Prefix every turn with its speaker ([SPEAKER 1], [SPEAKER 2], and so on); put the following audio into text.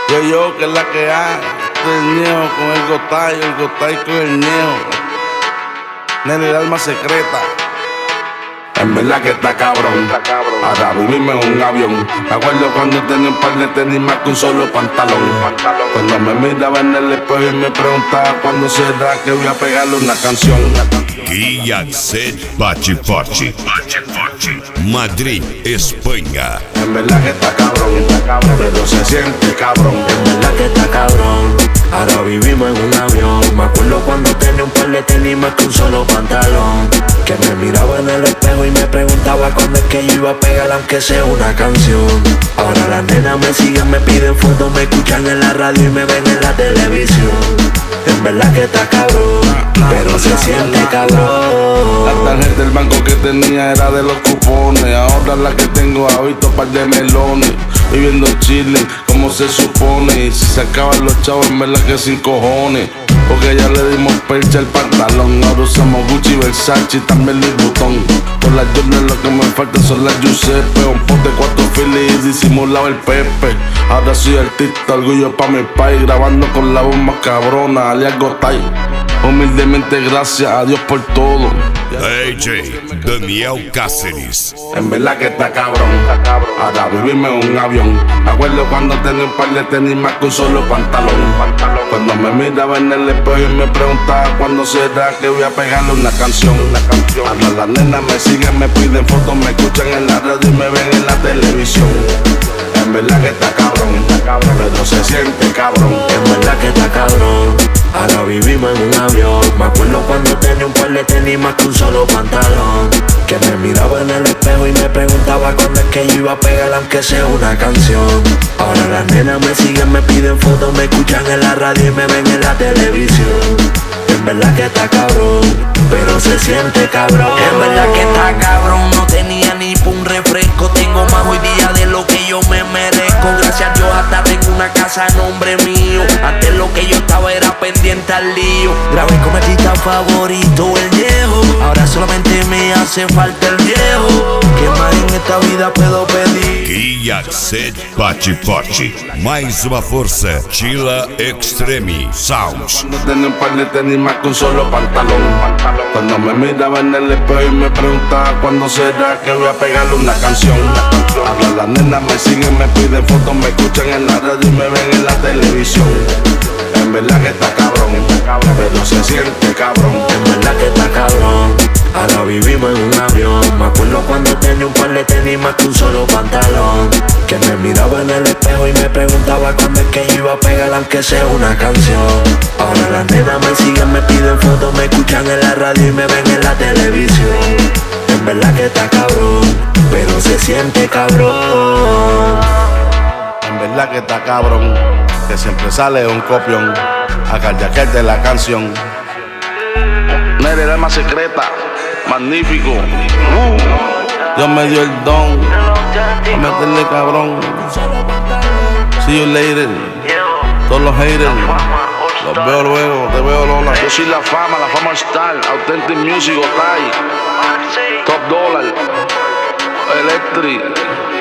[SPEAKER 1] Que es la que hay. Este es el Ñejo con el Gotay con el Ñejo. Nene, el alma secreta. En verdad que está cabrón. Ahora vivimos en un avión. Me acuerdo cuando tenía un par de tenis más que un solo pantalón. Cuando me miraba en el espejo y me preguntaba cuándo será que voy a pegarle una canción.
[SPEAKER 2] Guiaxet Bate Forte, Madrid, España.
[SPEAKER 1] En verdad que está cabrón, pero se siente cabrón.
[SPEAKER 3] En verdad que está cabrón. Ahora vivimos en un avión. Me acuerdo cuando tenía un par de tenis más que un solo pantalón. Que me miraba en el espejo y me preguntaba cuándo es que yo iba a pegar aunque sea una canción. Ahora las nenas me siguen, me piden fotos, me escuchan en la radio y me ven en la televisión. En verdad que está cabrón, pero se siente cabrón.
[SPEAKER 1] La tarjeta del banco que tenía era de los cupones. Ahora la que tengo ha visto par de melones. Viviendo Chile como se supone. Y si se acaban los chavos, en verdad que sin cojones. Porque ya le dimos percha al pantalón. Ahora usamos Gucci, Versace y también Louis Vuitton. Por las Jordan lo que me falta son las Giuseppe. Un pote 4 filis y disimulado el Pepe. Ahora soy artista, orgullo pa' mi país. Grabando con la voz más cabrona, alias Gotay. Humildemente gracias a Dios por todo.
[SPEAKER 2] DJ Daniel Cáceres.
[SPEAKER 1] En verdad que está cabrón. Ahora vivimos en un avión. Me acuerdo cuando tenía un par de tenis más que un solo pantalón. Cuando me miraba en el espejo y me preguntaba cuándo será que voy a pegarle una canción. Ahora las nenas me siguen, me piden fotos, me escuchan en la radio y me ven en la televisión. En verdad que está cabrón, pero se siente cabrón.
[SPEAKER 3] En verdad que está cabrón. Ahora vivimos en un avión. Me acuerdo cuando tenía un par de tenis más que un solo pantalón. Que me miraba en el espejo y me preguntaba cuándo es que yo iba a pegar aunque sea una canción. Ahora las nenas me siguen, me piden fotos, me escuchan en la radio y me ven en la televisión. En verdad que está cabrón, pero se siente cabrón.
[SPEAKER 4] En verdad que está cabrón, no tenía ni pa' un refresco. Tengo más hoy día de lo que yo me merezco. Gracias a Dios hasta tengo una casa a nombre mío. Antes lo que yo estaba era pendiente al lío. Grabé con mi artista favorito, el Ñejo. Ahora solamente me hace falta el viejo. ¿Qué más en esta vida puedo pedir?
[SPEAKER 2] Guiaxet Bate Forte. Mais uma força, Chila Extreme Sounds.
[SPEAKER 1] Cuando tenía un par de tenis más que un solo pantalón. Cuando me miraba en el espejo y me preguntaba cuándo será que voy a pegarle una canción. Ahora las nenas me siguen, me piden fotos, me escuchan en la radio y me ven en la televisión. En verdad que está cabrón, pero se siente cabrón.
[SPEAKER 3] En verdad que está cabrón. Ahora vivimos en un avión. Me acuerdo cuando tenía un par de tenis más que un solo pantalón. Que me miraba en el espejo y me preguntaba cuándo es que yo iba a pegar aunque sea una canción. Ahora las nenas me siguen, me piden fotos, me escuchan en la radio y me ven en la televisión. En verdad que está cabrón, pero se siente cabrón.
[SPEAKER 1] En verdad que está cabrón, que siempre sale un copión a carjaquearte la canción. Nere, el alma secreta, magnífico. Dios me dio el don a meterle cabrón. See you later. Todos los haters, los veo luego, te veo Lola. Yo soy la fama star, Authentic Music, Gotay, Top Dollar, Electric.